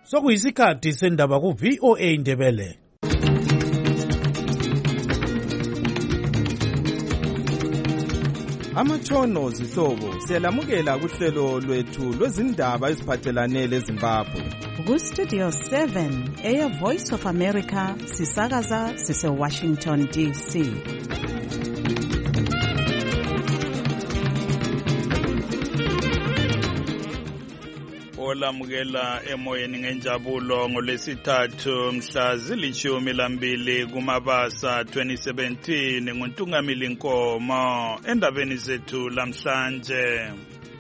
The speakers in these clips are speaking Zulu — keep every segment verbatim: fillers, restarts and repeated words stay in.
Sokuyisikhathi sendaba ku V O A Ndebele. Amatshono zihlobo siyalamukela kuhlelo lwethu lwezindaba eziphathelane leZimbabwe. Ku Studio seven, Air Voice of America, sisakaza sise Washington D C. Olamukela emoyeni ngenjabulo ngolesithathu mhla zilishumi lambili kuMabasa twenty seventeen nguNtungamili Nkomo endabeni zethu lamhlanje.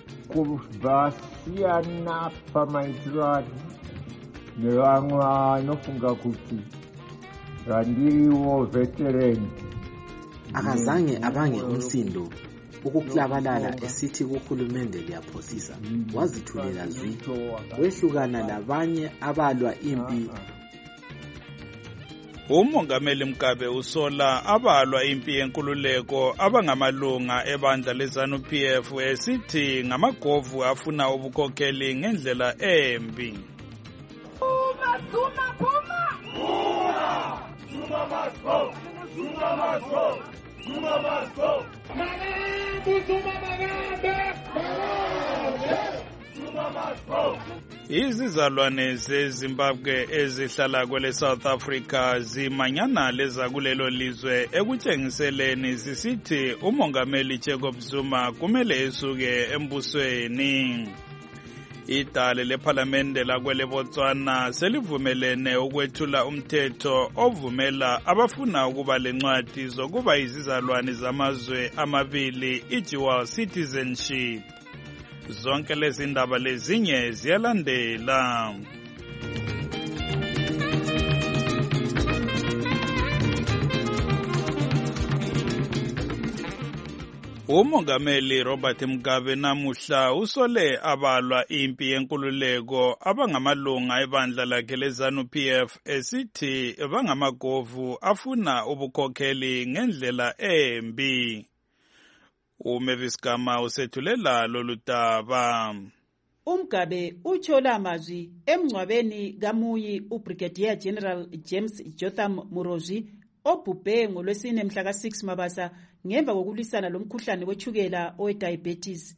Kuvasiyana pamaitiro nevamwe vanofunga kuti randiriwo veterani akazange abange umsindo ukuklabalala esithi kuhulumende liyaphosisa wazithulela zwi wehlukana labanye abalwa impi. Umongameli Mgabe usola abalwa impi yenkululeko abangamalunga ebandla leZANU P F esithi ngamagovu afuna ubukhokheli ngendlela embi. Zuma Zuma Zuma Zuma must go. Zuma must go. Zuma must go. Izizalwane zeZimbabwe ezihlala kwele South Africa zimanyana leza kulelo lizwe ekutshengiseleni zisithi umongameli Jacob Zuma kumele esuke embusweni. Idale leParlamente lakwele Botswana selivumelene ukwethula umthetho ovumela abafuna ukuba lencwadi zokuba izizalwane zamazwe amabili i-dual citizenship. Zonke lezi ndaba lezinye ziyalandela. Umongameli Robert Mugabe namuhla usole abalwa impi yenkululeko abangamalunga ebandla lakhe leZANU P F esithi bangamagovu afuna ubukhokheli ngendlela embi. uMavis Gama usethulela lolu daba. uMgabe utshola amazwi emngcwabeni kaMuyi uBrigadier General James Jotham Murozi obhubhe ngolwesine mhla ka six Mabasa ngemva kokulisana lomkhuhlane wechukela owediabetes.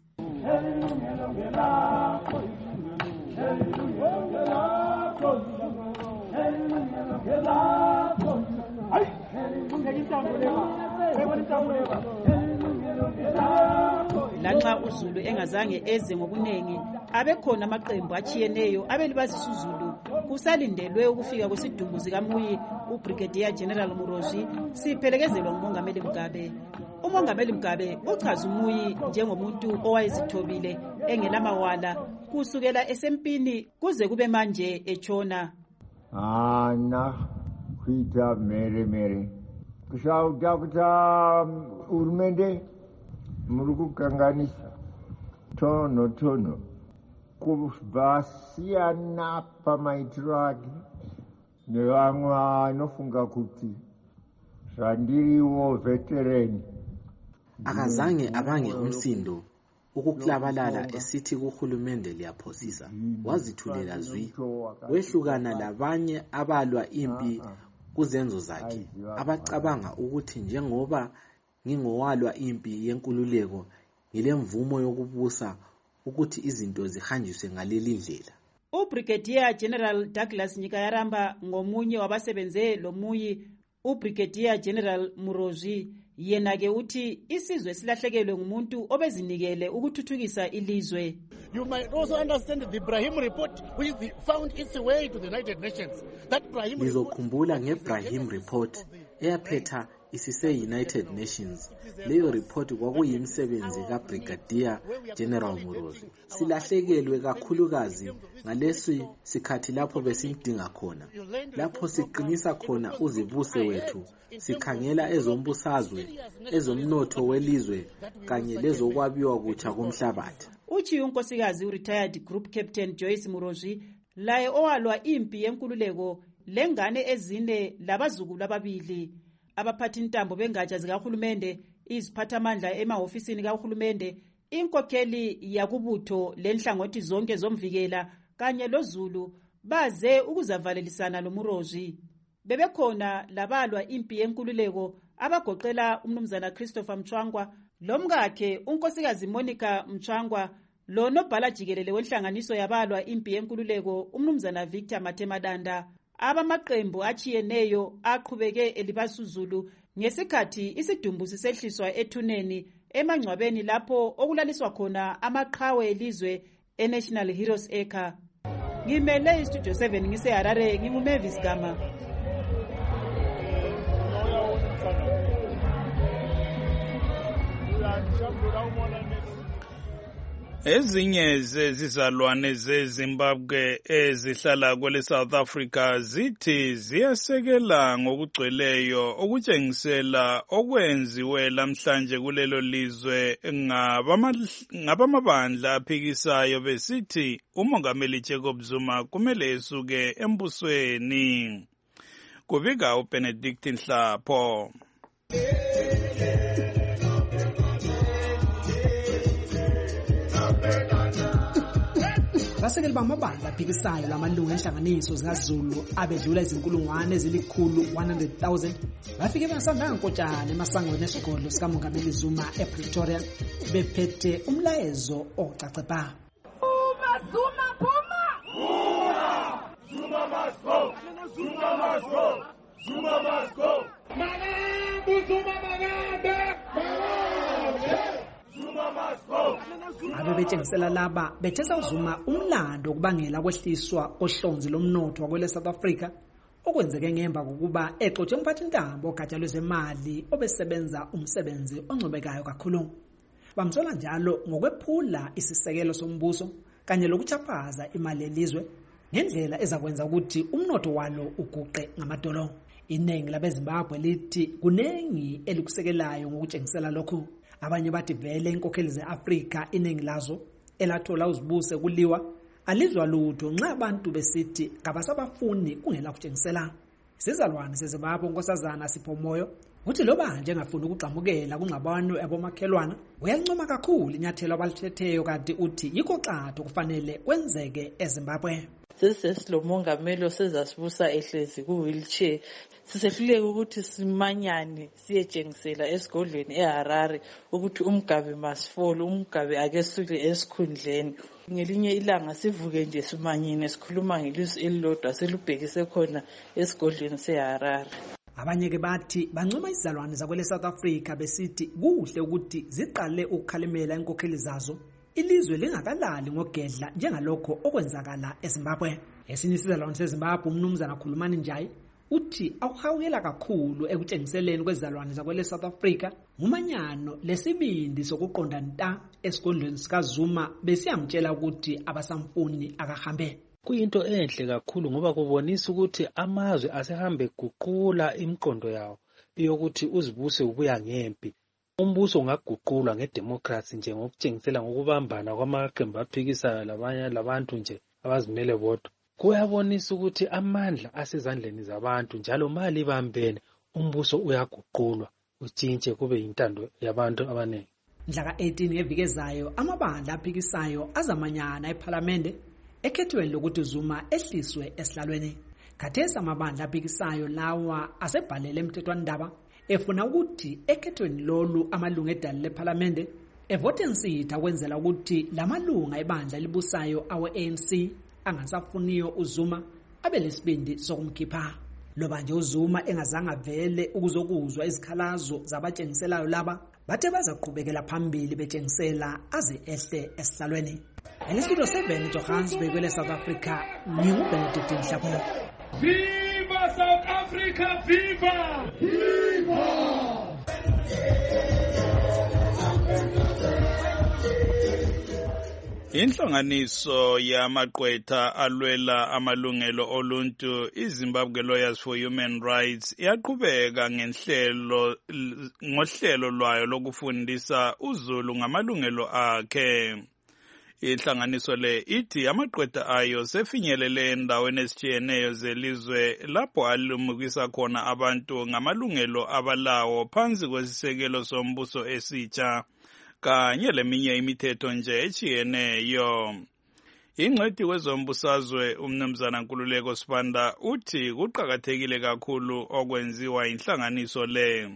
Lanxa uZulu engazange eze ngobunengi abekhona amaqembu achiyeneyo abelibazisa uZulu kusalindelwe ukufika kwesidumbu sikaMuyi uBrigadier General Murozi siphelekezelwa ngumongameli Mugabe. Umongameli Mugabe uchaza uMuyi njengomuntu owayezithobile engelamawala kusukela esempini kuze kube manje etshona. ana kuita mere mere kusauta kuti urumende muri kukanganisa tono tono kuvasiyana pamaitiro ake nevamwe vanofunga kuti randiriwo veterani akazange abange umsindo ukuklabalala esithi kuhulumende liyaphosisa wazithulela zwi wehlukana labanye abalwa impi kuzenzo zakhe abacabanga ukuthi njengoba ngingowalwa impi yenkululeko ngilemvumo yokubusa ukuthi izinto zihanjiswe ngaleli ndlela. uBrigadier General Douglas Nyikayaramba ngomunye wabasebenze loMuyi uBrigadier General Murozi yena ke uthi isizwe silahlekelwe ngumuntu obezinikele ukuthuthukisa ilizwe. You might also understand the Brahim report which found its way to the United Nations. That Brahim Nizokhumbula ngeBrahim report eyaphetha isise United Nations. Leyo report kwakuyimsebenzi kaBrigadier General Murozi. Silahlekelwe kakhulukazi ngalesi sikhathi lapho besimdinga khona. Lapho siqinisa khona uzibuse wethu, sikhangela ezombusazwe, ezomnotho welizwe kanye lezokwabiwa kutsha komhlabathi. Uchi unkosikazi u-retired group captain Joyce Murozi laye owalwa impi yenkululeko lengane ezine labazukulu ababili. Abaphathi intambo bengatsha zikahulumende, iziphathamandla emahofisini kahulumende, inkokheli yakubutho lenhlangothi zonke zomvikela kanye loZulu baze ukuzavalelisana loMurozi. Bebekhona labalwa impi yenkululeko abagoqela umnumzana Christopher Mchwangwa, lomkakhe unkosikazi Monica Mchwangwa, lo nobhala jikelele wenhlanganiso yabalwa impi yenkululeko umnumzana Victor Matemadanda. Abamaqembu achiyeneyo aqhubeke elibasuzulu ngesikhathi isidumbu sisehliswa ethuneni emangcwabeni lapho okulaliswa khona amaqhawe elizwe eNational Heroes Acre. Ngimele istudio seven ngise Harare, nginguMavis Gama. Ezinye zezizalwane zeZimbabwe ezihlala kwele South Africa zithi ziyasekela ngokugcweleyo okutshengisela okwenziwe lamhlanje kulelo lizwe ngabamabandla aphikisayo besithi uMongameli Jacob Zuma kumele esuke embusweni. Kubika uBenedict Nhlapho. Abasekeli bamabandla aphikisayo lamalungu enhlanganiso zikaZulu abedlula izinkulungwane ezilikhulu one hundred thousand bafike bengasandanga nkotshana emasangweni esigodlo sikaMongameli Zuma ePretoria bephethe umlayezo ocace bha. Uma Zuma phuma! Zuma must go! Zuma must go! Zuma must go! Malambu Zuma Malambe! Zuma must go! Abe betshengisela laba bethesa uZuma umlando okubangela kwehliswa kohlonzi lomnotho wakwele South Africa okwenzeke ngemva kokuba exotshe umphathintambo ogatsha lwezemali obesebenza umsebenzi oncobekayo kakhulu. Bamsola njalo ngokwephula isisekelo sombuso kanye lokuchaphaza imali yelizwe ngendlela ezakwenza ukuthi umnotho walo uguqe ngamadolo. Inengi labeZimbabwe lithi kunengi elikusekelayo ngokutshengisela lokhu. Abanye bathi vele inkokheli ze-Afrika iningi lazo elathola uzibuse kuliwa alizwa lutho nxa abantu besithi kabasabafuni kungela kutshengisela. Sizalwane seZimbabwe unkosazana Sipho Moyo uthi loba nje engafuni ukugxamukela kungxabano abomakhelwana uyancoma kakhulu inyathelo abalithetheyo kanti uthi yikho xathu kufanele kwenzeke eZimbabwe. Sesesilomongameli osezasibusa ehlezi ku-wheelchair sisehluleka ukuthi simanyane siyetshengisela esigodlweni eHarare ukuthi uMgabe masifole, uMgabe akesuke esikhundleni. Ngelinye ilanga sivuke nje simanyene sikhuluma ngelizwi elilodwa selubhekise khona esigodlweni seHarare. Abanye ke bathi bancoma izizalwane zakwele South Africa besithi kuhle ukuthi ziqale ukukhalimela inkokheli zazo ilizwe lingakalali ngogedla njengalokho okwenzakala eZimbabwe. Esinye isizalwane seZimbabwe umnumzana Khulumani Njayi uthi akuhawukela kakhulu ekutshengiseleni kwezizalwane zakwele South Africa ngumanyano lesibindi sokuqonda nta esigodlweni sikaZuma besiyamtshela ukuthi abasamfuni akahambe. Kuyinto enhle kakhulu ngoba kubonisa ukuthi amazwe asehambe guqula imiqondo yawo yokuthi uzibuse ubuya ngempi. Umbuso ungaguqulwa ngedemocracy nje ngokutshengisela ngokubambana kwamaqembu aphikisayo labanye labantu nje abazimele bodwa. Kuyabonisa ukuthi amandla asezandleni zabantu njalo mali bambene umbuso uyaguqulwa utshintshe kube yintando yabantu abaningi. Mhla eighteen ngeviki ezayo amabandla aphikisayo azamanyana eParliament ekhethweni lokuthi Zuma ehliswe esihlalweni. Khathesi amabandla aphikisayo lawa asebhalele emthethwandaba efuna ukuthi ekhethweni lolu amalungu edali leParliament evote nsitha kwenzela ukuthi lamalunga ebandla elibusayo awe-A N C angasafuniyo uZuma abe lesibindi sokumkhipha. Loba nje uZuma engazange vele ukuzokuzwa izikhalazo zabatshengiselayo laba bathe bazaqhubekela phambili betshengisela aze ehle esihlalweni. Elesido seven Johannesburg kwele South Africa, nginguBenedict Nhlapho. Viva South Africa, viva! Viva! Inhlanganiso yamaqwetha alwela amalungelo oluntu iZimbabwe Lawyers for Human Rights yaqhubeka ngenhlelo ngohlelo lwayo lokufundisa uZulu ngamalungelo akhe. Inhlanganiso le ithi amaqwetha ayo sefinyelele endaweni ezitshiyeneyo zelizwe lapho alumukisa khona abantu ngamalungelo abalawo phansi kwesisekelo sombuso esitsha kanye leminye imithetho nje etshiyeneyo. Ingcwethi kwezombusazwe umnumzana Nkululeko Sibanda uthi kuqakathekile kakhulu okwenziwa inhlanganiso le.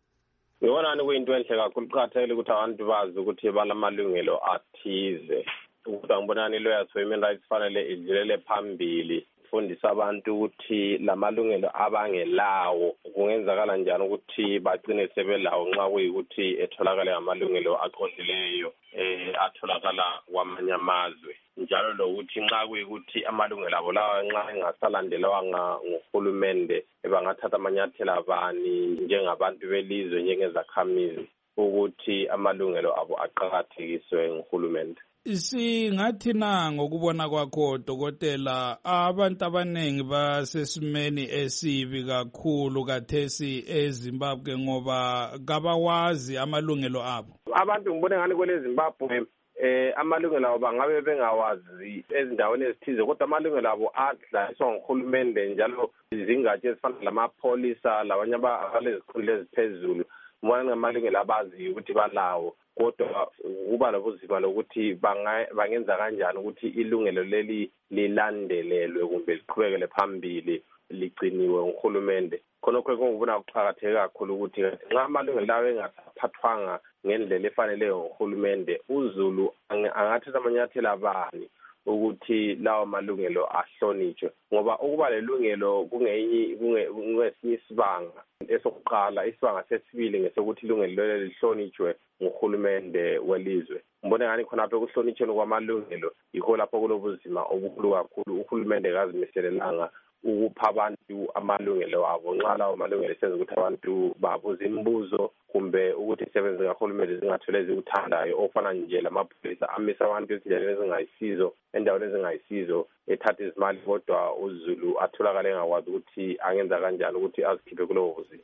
Ngibona kuyinto enhle kakhulu, kuqakathekile ukuthi abantu bazi ukuthi balamalungelo athize. Ukuthi ngibonani lawyers for human rights fanele idlulele phambili fundisa abantu ukuthi lamalungelo abangelawo kungenzakala njani ukuthi bagcine sebelawo nxa kuyikuthi etholakala amalungelo aqondileyo eh atholakala kwamanye amazwe. Njalo lokuthi nxa kuyikuthi amalungelo abo lawa nxa engasalandelwanga nguhulumende bangathatha amanyathelo abani njengabantu belizwe njengezakhamizi ukuthi amalungelo abo aqhakathekiswe nguhulumende. Singathi na ngokubona kwakho dokotela abantu abanengi basesimeni esibi kakhulu kathesi eZimbabwe ngoba kabawazi amalungelo abo. Abantu ngibone ngani kwele Zimbabwe eh amalungelo abo bangabe bengawazi ezindaweni ezithize kodwa amalungelo abo adlaliswa nguhulumende njalo izingatshe ezifana lamapolisa labanye abalezikhulu eziphezulu mwana ngamalungelo abazi ukuthi balawo kodwa kuba lobuzima lokuthi bangenza kanjani ukuthi ilungelo leli lilandelelwe kumbe liqhubekele phambili ligciniwe nguhulumende. Khonokho ngokubona kuqhakatheke kakhulu ukuthi nxa amalungelo lawo engasaphathwanga ngendlela efaneleyo nguhulumende uzulu angathatha amanyathelo abani ukuthi lawo malungelo ahlonitshwe ngoba ukuba lelungelo kungenye kungesinye isibanga esokuqala isibanga sesibili ngesokuthi ilungelo lelo lihlonitshwe nguhulumende welizwe. Ngibone ngani khonapho ukuhlonitshwa kwamalungelo yikho lapho kulobuzima obukhulu kakhulu uhulumende kazimiselelananga ukupha abantu amalungelo abo nxa lawo malungelo senza ukuthi abantu babuze imibuzo kumbe ukuthi isebenze kahulumende zingathole ezikuthandayo ofana nje lamapholisa amisa abantu ezindaweni ezingayisizo endaweni ezingayisizo ethatha izimali kodwa uZulu atholakala engakwazi ukuthi angenza kanjani ukuthi azikhiphe kulowo buzima.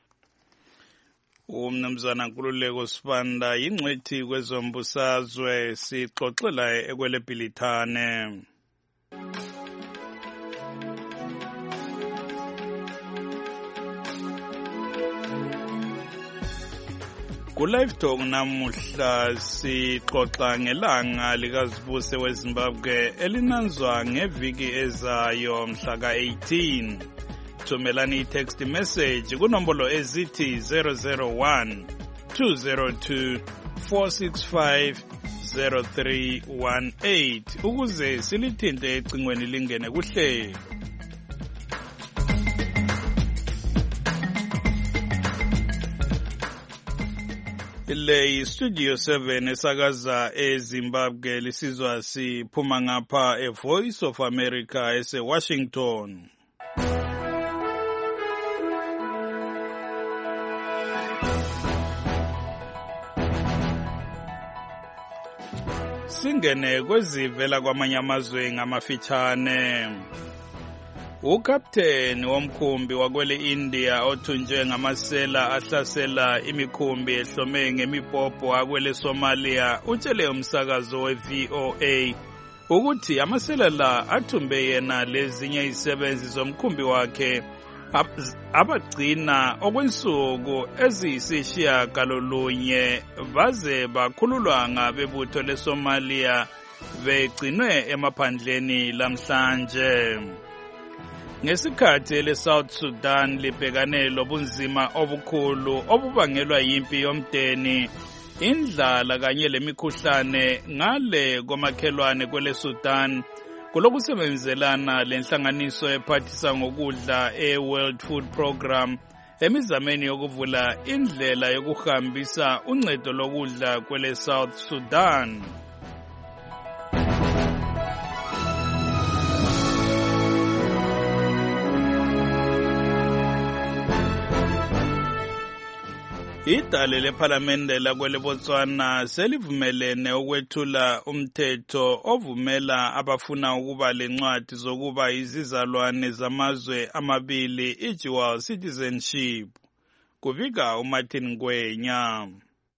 Umnumzana Nkululeko Sibanda yingcwethi kwezombusazwe sixoxela ekweleBhilithane. Ku-Live Talk namuhla sixoxa ngelanga likazibuse weZimbabwe elinanzwa ngeviki ezayo mhla ka-eighteen. Thumelani i-text message kunombolo ezithi zero zero one two zero two four six five zero three one eight ukuze silithinte ecingweni lingene kuhlelo. Le Studio seven esakaza eZimbabwe lisizwa siphuma ngapha eVoice of America eseWashington. Singene kwezivela kwamanye amazwe ngamafitshane. Ukapteni womkhumbi wakwele India othunjwe ngamasela ahlasela imikhumbi ehlome ngemibhobho akwele Somalia utshele umsakazo we-V O A ukuthi amasela la athumbe yena lezinye izisebenzi zomkhumbi wakhe abagcina okwensuku eziyisishiyagalolunye baze bakhululwa ngabebutho leSomalia begcinwe emaphandleni lamhlanje. Ngesikhathi leSouth Sudan libhekane lobunzima obukhulu obubangelwa yimpi yomdeni, indlala kanye lemikhuhlane ngale komakhelwane kwele Sudan, kulokusebenzelana lenhlanganiso ephathisa ngokudla e-World Food Program emizameni yokuvula indlela yokuhambisa uncedo lokudla kwele South Sudan. Idale lephalamende lakwele Botswana selivumelene ukwethula umthetho ovumela abafuna ukuba lencwadi zokuba izizalwane zamazwe amabili i-dual citizenship. Kubika uMartin Ngwenya.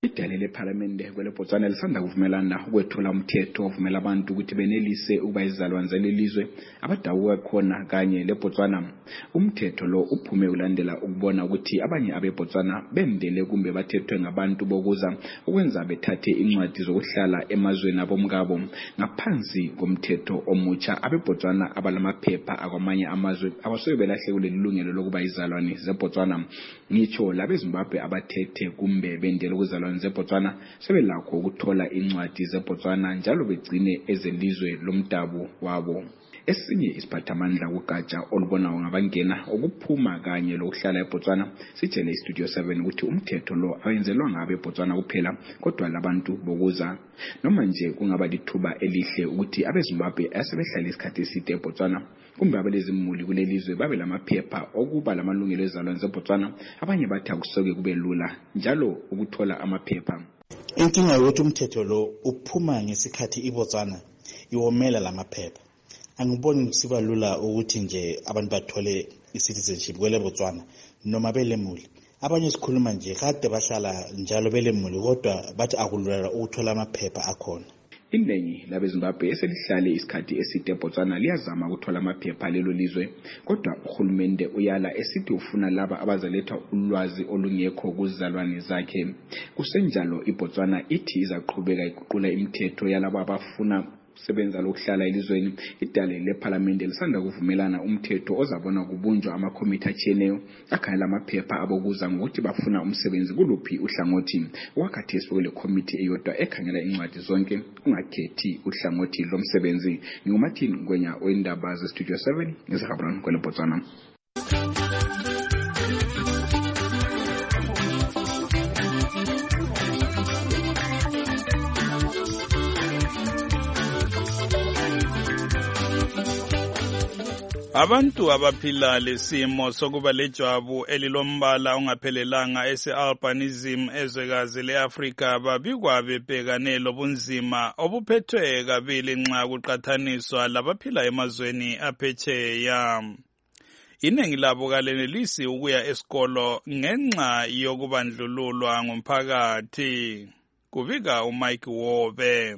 Idale lePhalamende kwele Botswana lisanda kuvumelana ukwethula umthetho ovumela abantu ukuthi benelise ukuba izalwane zelizwe abadawuka khona kanye leBotswana. Umthetho lo uphume ulandela ukubona ukuthi abanye abeBotswana bendele kumbe bathethwe ngabantu bokuza ukwenza bethathe incwadi zokuhlala emazweni abomngabo ngaphansi komthetho omutsha. abeBotswana abalamaphepha akwamanye amazwe abasobe belahle kuleli lungelo lokuba izalwane zeBotswana. Ngitsho labeZimbabwe abathethe kumbe bendele ukuzalwana zeBotswana sebelakho ukuthola incwadi zeBotswana njalo begcine ezelizwe lomdabu wabo. Esinye isiphathamandla kugatsha olubonayo ngabangena okuphuma kanye lokuhlala eBotswana sitshele iStudio seven ukuthi umthetho lo awenzelwa ngabe eBotswana kuphela kodwa labantu bokuza. Noma nje kungaba lithuba elihle ukuthi abeZimbabwe asebehlala isikhathi eside eBotswana kumbe abelezimuli kulelizwe babe lamaphepha okuba lamalungelo ezalwane zeBotswana, abanye bathi akusoke kube lula njalo ukuthola amaphepha. Inkinga yokuthi umthetho lo uphuma ngesikhathi iBotswana iwomela lamaphepha. Angiboni siba lula ukuthi nje abantu bathole i-citizenship kwele Botswana noma belemuli. Abanye sikhuluma nje kade bahlala njalo belemuli kodwa bathi akulula ukuthola amaphepha akhona. Iningi labeZimbabwe eselihlale isikhathi eside eBotswana liyazama ukuthola amaphepha lelo lizwe kodwa uhulumende uyala esithi ufuna laba abazaletha ulwazi olungekho kuzalwane zakhe. Kusenjalo iBotswana ithi izaqhubeka iguqula imithetho yalabo abafuna sebenza lokuhlala elizweni. Idale lePhalamende lisanda kuvumelana umthetho ozabona kubunjwa amakomiti atshiyeneyo akhangela amaphepha abokuza ngokuthi bafuna umsebenzi kuluphi uhlangothi. Wakhathesi kwele komiti eyodwa ekhangela incwadi zonke ungakhethi uhlangothi lomsebenzi. Ngumathini Ngwenya oindaba zeStudio seven ngeZimbabwe kwele Botswana. Abantu abaphila lesimo sokuba lejwabu elilombala ongaphelelanga ese-albinism ezwekazi le-Afrika babikwa bebhekane lobunzima obuphethwe kabili nxa kuqathaniswa labaphila emazweni aphetsheya. Iningi labo kalenelisi ukuya esikolo ngenxa yokubandlululwa ngumphakathi. Kubika uMike Wobe.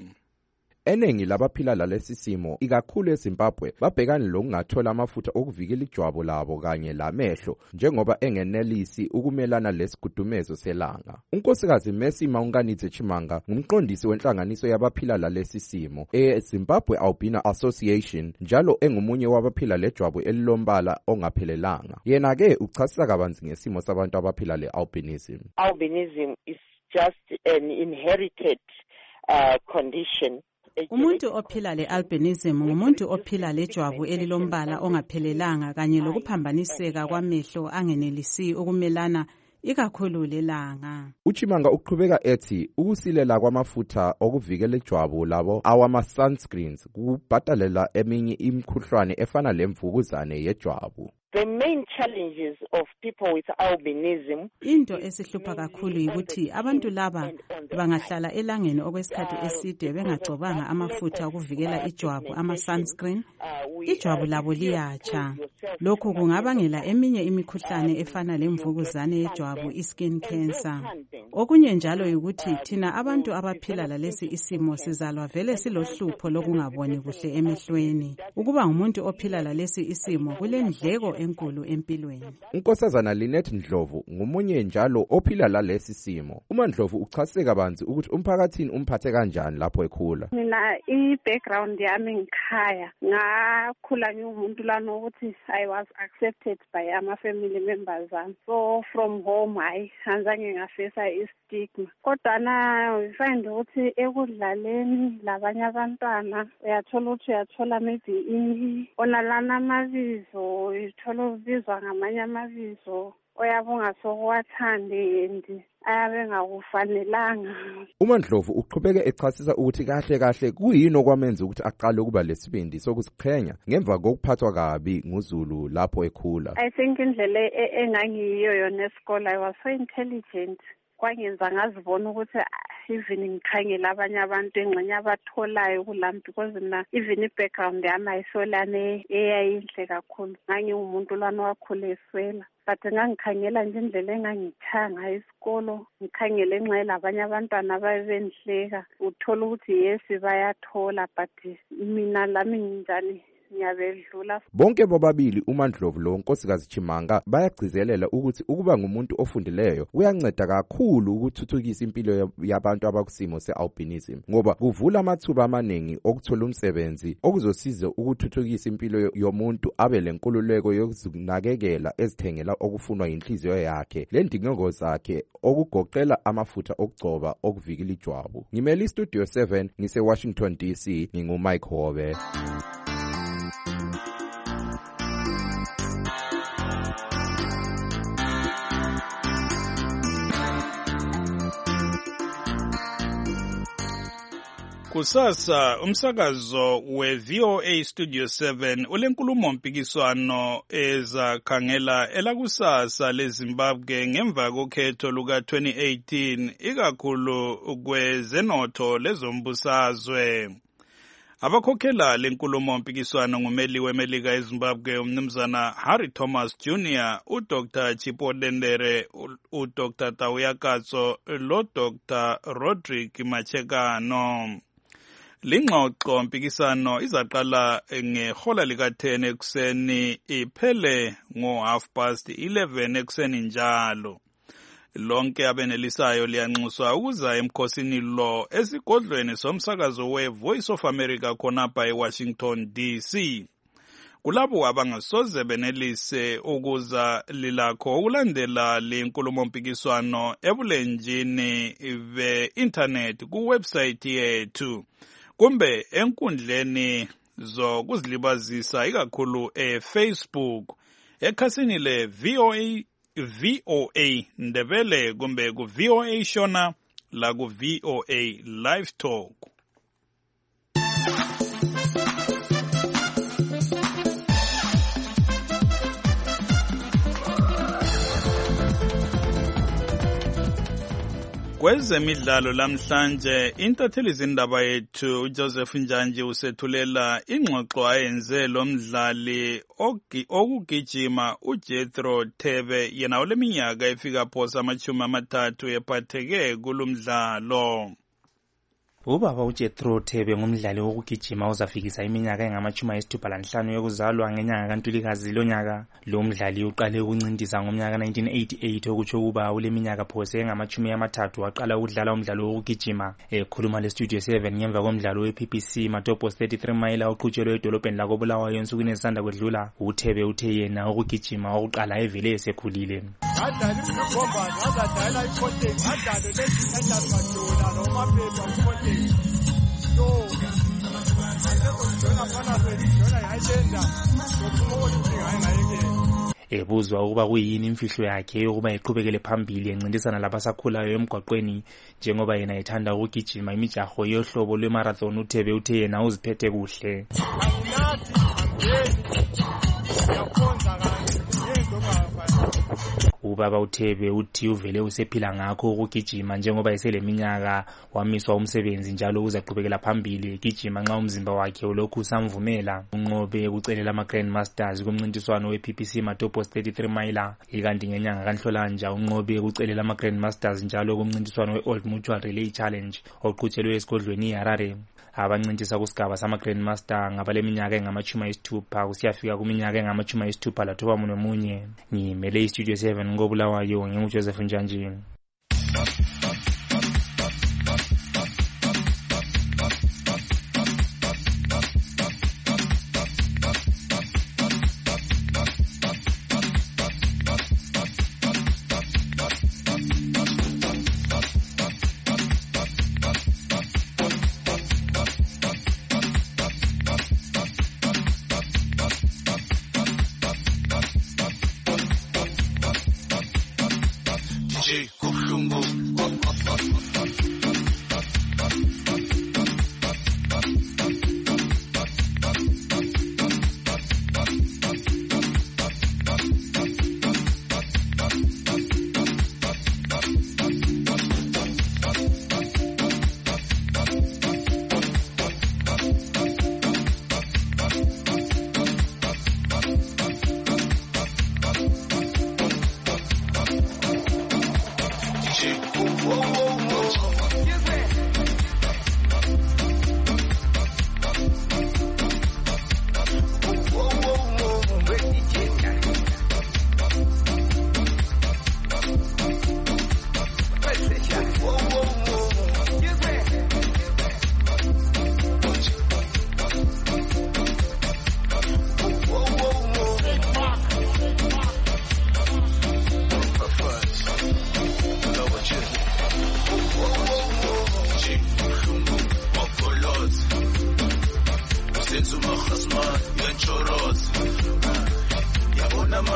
Eningi labaphila lalesi simo ikakhulu eZimbabwe babhekana lokungathola amafutha okuvikela ijwabu labo kanye lamehlo njengoba engenelisi ukumelana lesigudumezo selanga. Unkosikazi Mercy Maunganidze Chimanga ngumqondisi wenhlanganiso yabaphila lalesi simo eZimbabwe Albino Association njalo engumunye wabaphila lejwabu elilombala ongaphelelanga. Yena ke uchasisa kabanzi ngesimo sabantu abaphila lealbinism. Albinism is just an inherited uh, condition. Umuntu ophila le-albinism ngumuntu ophila lejwabu elilombala ongaphelelanga kanye lokuphambaniseka kwamehlo angenelisi ukumelana ikakhulu lelanga. Uchimanga uqhubeka ethi ukusilela kwamafutha okuvikela ijwabu labo awama sunscreens kubhadalela eminye imikhuhlane efana lemvukuzane yejwabu. The main challenges of people with albinism, into esihlupha kakhulu ukuthi abantu laba bangahlala elangeni okwesikhathi eside bengagcobanga amafutha okuvikela ijwabu ama sunscreen, ijwabu labo liyatsha. Lokhu kungabangela eminye imikhuhlane efana lemvukuzane yejwabu, iskin cancer. Okunye njalo ukuthi thina abantu abaphila lalesi isimo sizalwa vele silohlupho lokungaboni kuhle emehlweni. Ukuba ngumuntu ophila lalesi isimo kulendleko enkulu empilweni. Unkosazana Linet Ndlovu ngumunye njalo ophila lalesi simo. Uma Ndlovu uchasise kabanzi ukuthi umphakathini umphathe kanjani lapho ekhula. Mina i-background yami ngikhaya ngakhula ngiwumuntu lana ukuthi I was accepted by ama family members ami. So from home I anzange ngafesa istigma. Kodwa na we find ukuthi ekudlaleni labanye abantwana uyathola ukuthi uyathola maybe i onalana amabizo uyathola ubizwa ngamanye amabizo oyabunga sokuwathande and ayabe ngakufanelanga. Uma Ndlovu uqhubeke echasisa ukuthi kahle kahle kuyini okwamenza ukuthi aqale ukuba lesibindi sokusiqhenya ngemva kokuphathwa kabi nguZulu lapho ekhula. I think indlela engangiyiyo yona esikole I was so intelligent. kwangenza ngazibona ukuthi even ngikhangela abanye abantu engxenye abatholayo kulami because mina even i-background yami ayisolane eyayinhle kakhulu. Ngangiwumuntu lwana wakhula eswela. But ngangikhangela nje indlela engangithanga esikolo, ngikhangela enxa labanye abantwana ababenhleka. Uthola ukuthi yes bayathola but mina lami njani ngiyabedlula. Bonke bobabili uMandlovu lo Nkosikazi Chimanga bayagcizelela ukuthi ukuba ngumuntu ofundileyo uyanceda kakhulu ukuthuthukisa impilo yabantu abakusimo sealbinism ngoba kuvula amathuba amaningi okuthola umsebenzi okuzosiza ukuthuthukisa impilo yomuntu abe lenkululeko yokuzinakekela ezithengela okufunwa inhliziyo yakhe lendingo zakhe okugoqela amafutha okugcoba okuvikela ijwabu. Ngimeli Studio seven ngise Washington D C ngingu Mike Hobe. Kusasa umsakazo we-V O A Studio seven ulenkulumo mpikiswano ezakhangela elakusasa leZimbabwe ngemva kokhetho luka twenty eighteen ikakhulu kwezenotho lezombusazwe. Abakhokhela lenkulumo mpikiswano ngumeli weMelika eZimbabwe umnumzana Harry Thomas Junior, uDr Chipodendere, uDr Tauya Katso, lo-Dr Rodrick Machekano. Lingxoxo mpikisano izaqala ngehola lika ten ekuseni iphele ngo half past eleven ekuseni njalo. Lonke abenelisayo liyanxuswa ukuza emkhosini lo esigodlweni somsakazo we-Voice of America khonapha eWashington D C. Kulabo abangasoze benelise ukuza lilakho ukulandela lenkulumo mpikiswano ebulenjini be-internet kuwebsite yethu kumbe enkundleni zokuzilibazisa ikakhulu eFacebook ekhasini le V O A V O A Ndebele kumbe ku V O A Shona la ku V O A Live Talk. Kwezemidlalo lamhlanje intatheli zindaba yethu uJoseph Njanji usethulela ingxoxo ayenze lo mdlali okugijima uJethro Thebe yena oleminyaka efika phosa amachumi amathathu ephatheke kulumdlalo. Ubaba uJethro Thebe ngumdlali wokugijima uzafikisa iminyaka engamachumi ayisithupha lanhlanu yokuzalwa ngenyanga kaNtulikazi lonyaka. Lo mdlali uqale ukuncindisa ngomnyaka nineteen eighty-eight okutsho ukuba uleminyaka phose engamachumi amathathu waqala ukudlala umdlalo wokugijima. Ekhuluma le Studio seven ngemva komdlalo we-P P C Matopos thirty-three mile oqhutshelwe edolobheni lakoBulawayo ensukwini ezisanda kwedlula. UThebe uthe yena ukugijima wakuqala evele esekhulile. Adala imigomba, adala ikhoteng, adala lezi endazadola noma phela ikhoteng. So, asezojona phana sejona yayenda. Sokumola ingayingayike. Ebuzwa ukuba kuyini imfihlo yakhe yokuba eqhubekele phambili encintisana labasakhulayo emgwaqweni njengoba yena ethanda ukugijima imijaho yohlobo lwe-marathon. UThebe uthe yena uziphethe kuhle. Ubaba uThebe uthi uvele usephila ngakho ukugijima njengoba eseleminyaka wamiswa umsebenzi njalo uzaqhubekela phambili egijima nxa umzimba wakhe ulokhu usamvumela. Unqobe ukucelela ama-Grand Masters kumncintiswano we-P P C Matopos thirty-three mile ikanti ngenyanga kaNhlolanja unqobe ukucelela ama-Grand Masters njalo kumncintiswano we-Old Mutual Relay Challenge oqhutshelwe esigodlweni iHarare. Abancintisa kusigaba sama-Grand Master ngabaleminyaka engamachumi ayisithupha kusiyafika kuminyaka engamachumi ayisithupha lathoba nomunye. Ngimele iStudio seven ngoBulawayo nginguJoseph Njanji. Kuhlungu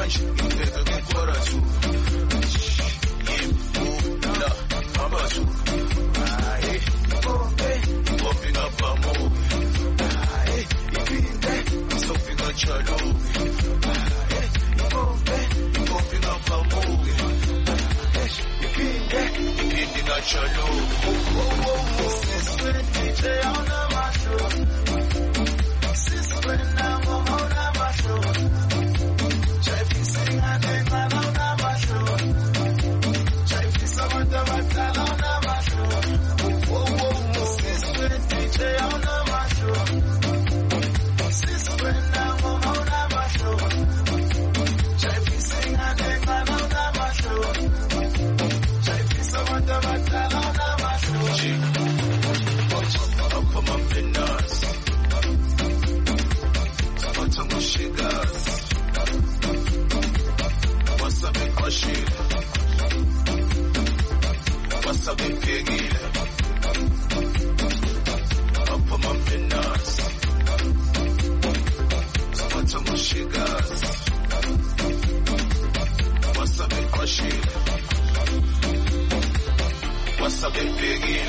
manje ngibheka kekora two yimula mabatu hayi bombe bombing up a movie hayi ipinde isofika chalo hayi bombe bombing up a movie ipinde ipinde chalo siswe D J on my show siswe na ngoma my show Jeffy sing and then on my show Jeffy samantha batala on my show oh oh siswe D J on my show siswe na ngoma my show Jeffy sing and then on my show Jeffy samantha batala on my show up on my fingers what's on my shigers what's up in crushing what's up in piggy up on my fingers what's on my shigers what's up in crushing what's up in piggy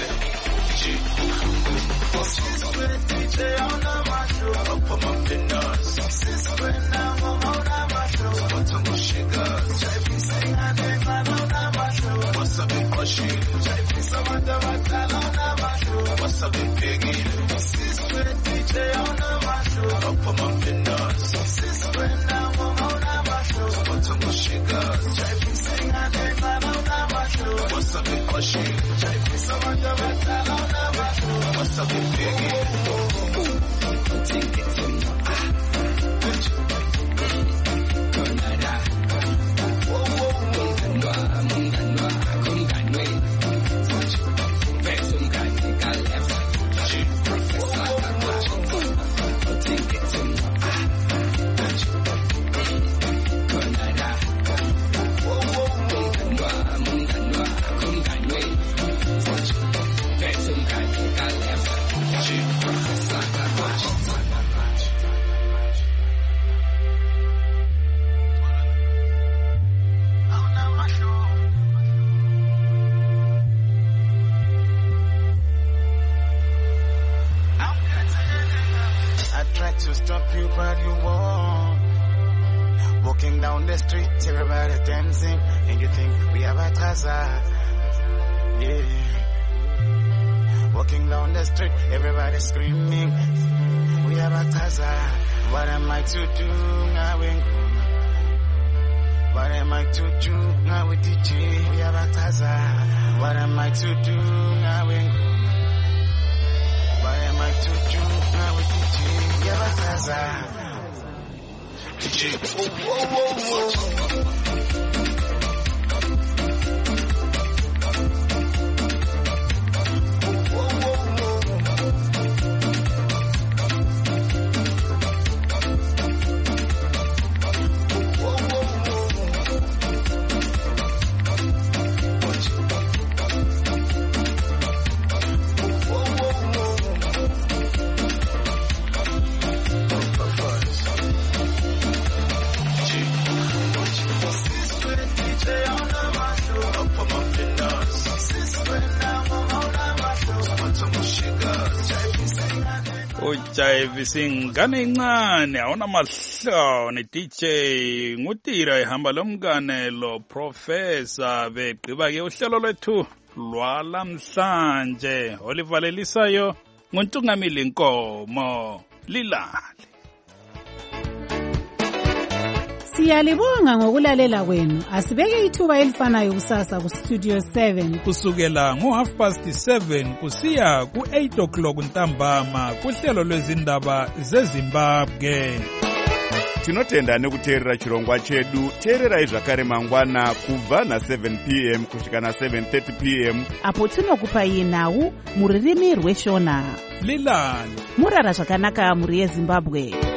Siswe D J on my show, up on my fingers. Siswe na ngoma my show, what's on my shigers? Jeffy sing and then on my show. What's up in crushing? Jeffy samantha batala on my show. What's up in piggy? Siswe D J on my show, up on my fingers. Siswe na ngoma my show, what's on my shigers? Jeffy sing and then on my show. What's up in crushing? Jeffy samantha batala on my show. What's up in piggy? Take it to me. To stop you, but you won't. Walking down the street, everybody dancing, and you think we have a Taza. Yeah. Walking down the street, everybody screaming, we have a Taza. What am I to do? What am I to do? Now with D J, we have a Taza. What am I to do? What am I to do? Now with D J. Yabataza D J oh oh oh oh ujayivi singane incane awona mahloni D J ngutira ihamba lomngane lo professor begqiba ke uhlelo lwethu lwalamhlanje olivalelisayo nguntungamili Nkomo lilale. Siyalibonga ngokulalela kwenu. Asibeke ithuba elifanayo kusasa ku Studio seven kusukela ngo half past seven kusiya ku eight o'clock ntambama kuhlelo lwezindaba zeZimbabwe. Tinotenda nekuteerera chirongwa chedu. Teererai zvakare mangwana kubva na seven p m kusvika na seven thirty p m apo tinokupai nhau muririmi rweshona. Lilani murara zvakanaka muri yeZimbabwe.